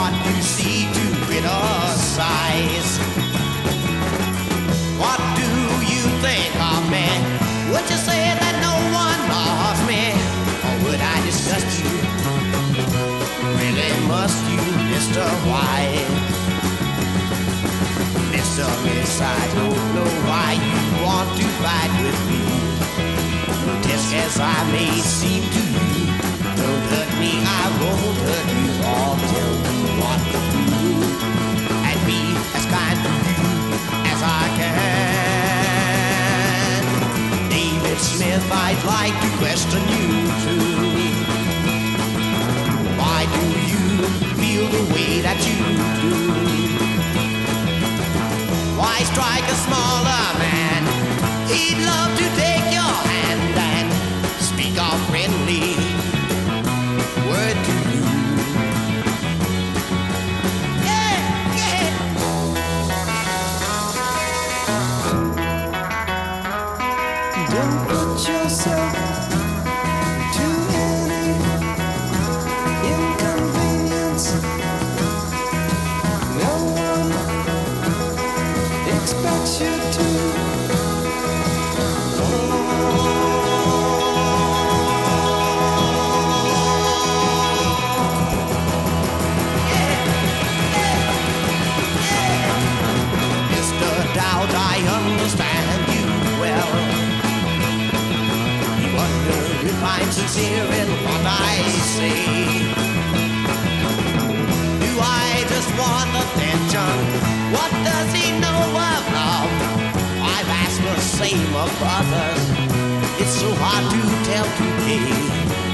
what you see to criticize. What do you think of me? Would you say that no one loves me? Or would I disgust you? Really must you, Mr. White? Mr. Miss, I don't know why you want to fight with me. Grotesque as I may seem to you, don't hurt me, I won't hurt you. I'll tell you what to do, and be as kind to you as I can. David Smith, I'd like to question you too. Why do you feel the way that you do? Why strike a smaller man? He'd love to take your hand and speak a friendly word to you. Yeah, yeah. Don't put yourself to any inconvenience. No one expects you to. Mr. Dowd, I understand you well. You wonder if I'm sincere in what I say. Do I just want attention? What does he know of love? I've asked the same of others. It's so hard to tell today.